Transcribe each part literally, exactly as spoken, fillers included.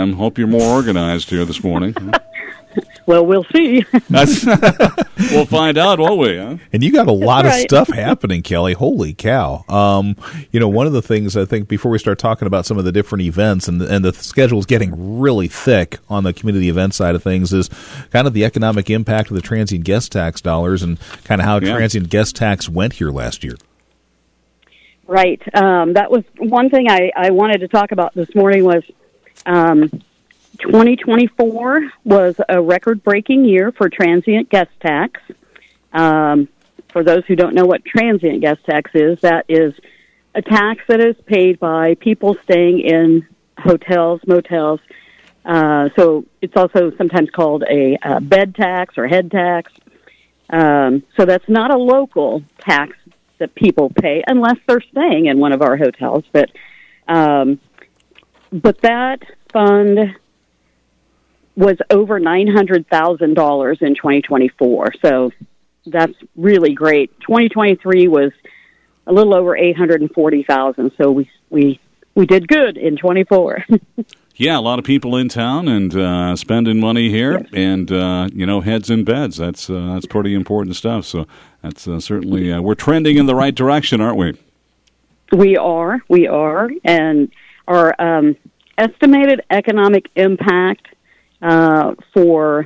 am. Hope you're more organized here this morning. Well, we'll see. That's, we'll find out, won't we? Huh? And you got a lot right. of stuff happening, Kelly. Holy cow. Um, you know, one of the things I think before we start talking about some of the different events, and, and the schedule is getting really thick on the community event side of things, is kind of the economic impact of the transient guest tax dollars and kind of how yeah. transient guest tax went here last year. Right. Um, that was one thing I, I wanted to talk about this morning was um, twenty twenty-four was a record-breaking year for transient guest tax. Um, for those who don't know what transient guest tax is, that is a tax that is paid by people staying in hotels, motels. Uh, so it's also sometimes called a, a bed tax or head tax. Um, so that's not a local tax that people pay unless they're staying in one of our hotels. But um, but that fund was over nine hundred thousand dollars in twenty twenty-four. So that's really great. twenty twenty-three was a little over eight hundred forty thousand dollars. So we we we did good in twenty-four. Yeah, a lot of people in town and uh, spending money here, yes. and uh, you know, heads in beds. That's uh, that's pretty important stuff. So that's uh, certainly uh, we're trending in the right direction, aren't we? We are, we are, and our um, estimated economic impact uh, for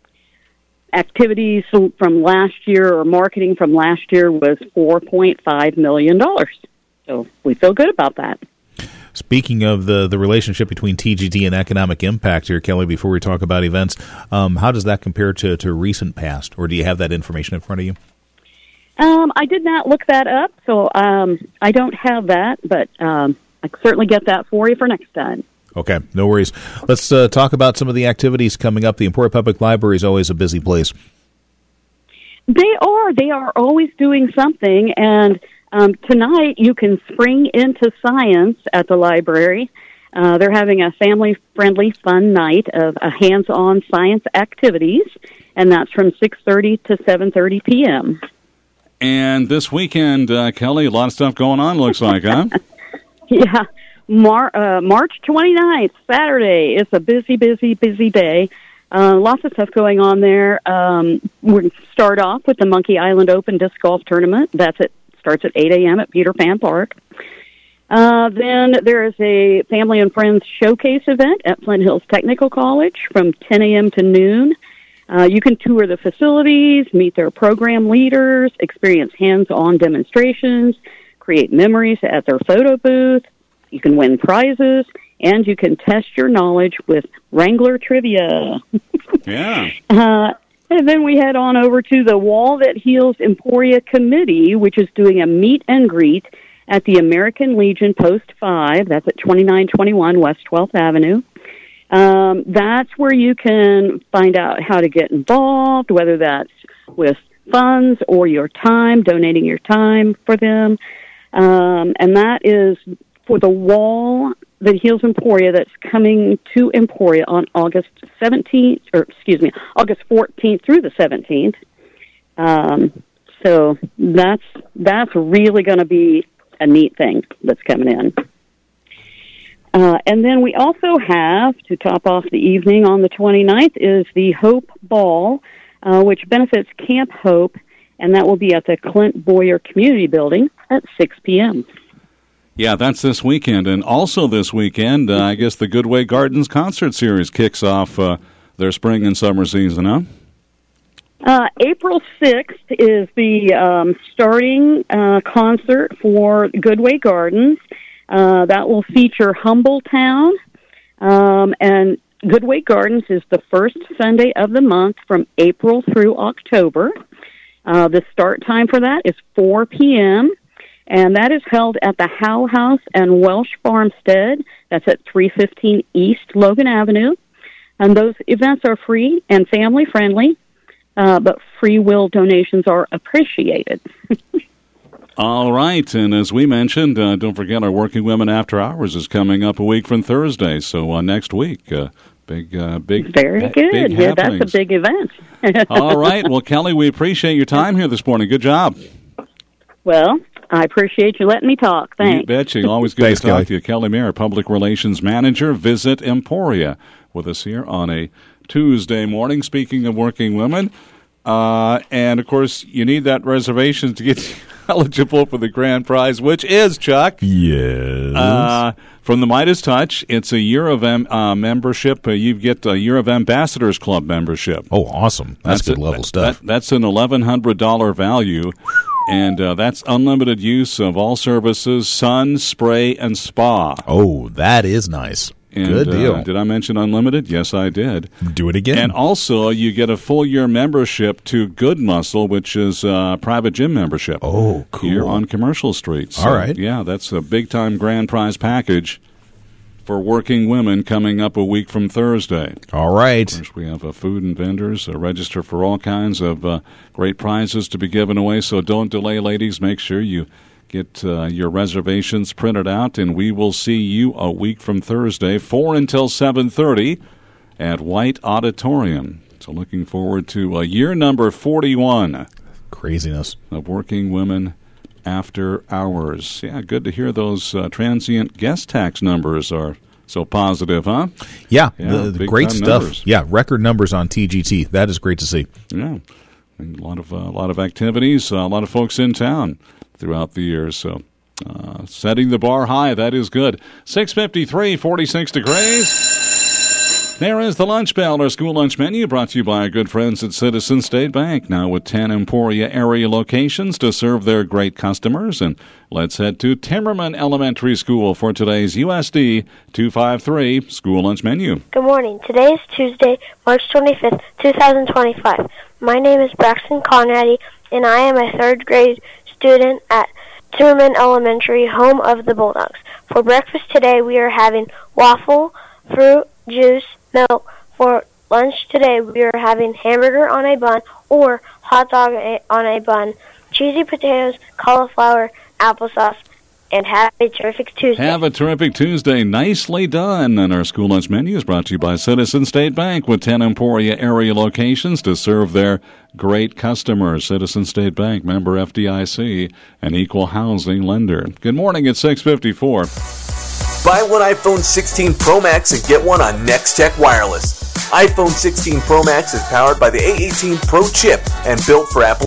activities from last year or marketing from last year was four point five million dollars. So we feel good about that. Speaking of the, the relationship between T G D and economic impact here, Kelly, before we talk about events, um, how does that compare to, to recent past, or do you have that information in front of you? Um, I did not look that up, so um, I don't have that, but um, I can certainly get that for you for next time. Okay, no worries. Let's uh, talk about some of the activities coming up. The Emporia Public Library is always a busy place. They are. They are always doing something, and Um, tonight, you can spring into science at the library. Uh, they're having a family-friendly fun night of uh, hands-on science activities, and that's from six thirty to seven thirty p.m. And this weekend, uh, Kelly, a lot of stuff going on, looks like, huh? Yeah. Mar- uh, March twenty-ninth, Saturday. It's a busy, busy, busy day. Uh, lots of stuff going on there. Um, we're going to start off with the Monkey Island Open Disc Golf Tournament. That's at starts at eight a.m. at Peter Pan Park. Uh, then there is a Family and Friends Showcase event at Flint Hills Technical College from ten a.m. to noon. Uh, you can tour the facilities, meet their program leaders, experience hands-on demonstrations, create memories at their photo booth. You can win prizes, and you can test your knowledge with Wrangler Trivia. Yeah. Uh, And then we head on over to the Wall That Heals Emporia Committee, which is doing a meet and greet at the American Legion Post five. That's at twenty-nine twenty-one West twelfth Avenue. Um, that's where you can find out how to get involved, whether that's with funds or your time, donating your time for them. Um, and that is for the Wall That Heals Emporia that's coming to Emporia on August seventeenth, or excuse me, August fourteenth through the seventeenth. Um, so that's that's really going to be a neat thing that's coming in. Uh, and then we also have, to top off the evening on the twenty-ninth, is the Hope Ball, uh, which benefits Camp Hope, and that will be at the Clint Boyer Community Building at six p.m. Yeah, that's this weekend. And also this weekend, uh, I guess the Goodway Gardens Concert Series kicks off uh, their spring and summer season, huh? Uh, April sixth is the um, starting uh, concert for Goodway Gardens. Uh, that will feature Humbletown. Um, and Goodway Gardens is the first Sunday of the month from April through October. Uh, the start time for that is four p.m., and that is held at the Howe House and Welsh Farmstead. That's at three fifteen East Logan Avenue. And those events are free and family-friendly, uh, but free will donations are appreciated. All right, and as we mentioned, uh, don't forget our Working Women After Hours is coming up a week from Thursday, so uh, next week, uh, big, uh, big, Very good. Big yeah, that's a big event. All right, well, Kelly, we appreciate your time here this morning. Good job. Well, I appreciate you letting me talk. Thanks. You betcha. Always good Thanks, to talk Kelly. to you. Kelly Mayer, Public Relations Manager, Visit Emporia, with us here on a Tuesday morning. Speaking of working women, uh, and, of course, you need that reservation to get eligible for the grand prize, which is, Chuck, Yes. uh, from the Midas Touch. It's a year of um, uh, membership. Uh, you get a year of Ambassadors Club membership. Oh, awesome. That's, good a- level that- stuff. that- that's an eleven hundred dollars value, and uh, that's unlimited use of all services, sun, spray, and spa. oh, that is nice. And, Good deal. Uh, did I mention unlimited? Yes, I did. Do it again. And also, you get a full year membership to Good Muscle, which is a private gym membership. Oh, cool. Here on Commercial Street. So, All right. Yeah, that's a big-time grand prize package for working women coming up a week from Thursday. All right. Of course, we have uh, food and vendors uh, register for all kinds of uh, great prizes to be given away. So don't delay, ladies. Make sure you get uh, your reservations printed out, and we will see you a week from Thursday, four until seven thirty at White Auditorium. So looking forward to uh, year number forty-one Craziness. of Working Women After Hours. Yeah, good to hear those uh, transient guest tax numbers are so positive, huh? Yeah, Yeah, the, the big great time stuff. numbers. Yeah, record numbers on T G T. That is great to see. Yeah, and a lot of uh, a lot of activities, uh, a lot of folks in town throughout the year. So, uh, setting the bar high, that is good. six fifty-three, forty-six degrees. There is the lunch bell, our school lunch menu, brought to you by our good friends at Citizen State Bank. Now with ten Emporia area locations to serve their great customers. And let's head to Timmerman Elementary School for today's U S D two fifty-three school lunch menu. Good morning. Today is Tuesday, March twenty-fifth, twenty twenty-five. My name is Braxton Conradi, and I am a third grade student at Timmerman Elementary, home of the Bulldogs. For breakfast today, we are having waffle, fruit, juice, milk. For lunch today, we are having hamburger on a bun or hot dog on a bun, cheesy potatoes, cauliflower, applesauce, and have a terrific Tuesday. Have a terrific Tuesday. Nicely done. And our school lunch menu is brought to you by Citizen State Bank with ten Emporia area locations to serve their great customers. Citizen State Bank, member F D I C, an equal housing lender. Good morning at six fifty-four. Buy one iPhone sixteen Pro Max and get one on Nextech Wireless. iPhone sixteen Pro Max is powered by the A eighteen Pro chip and built for Apple.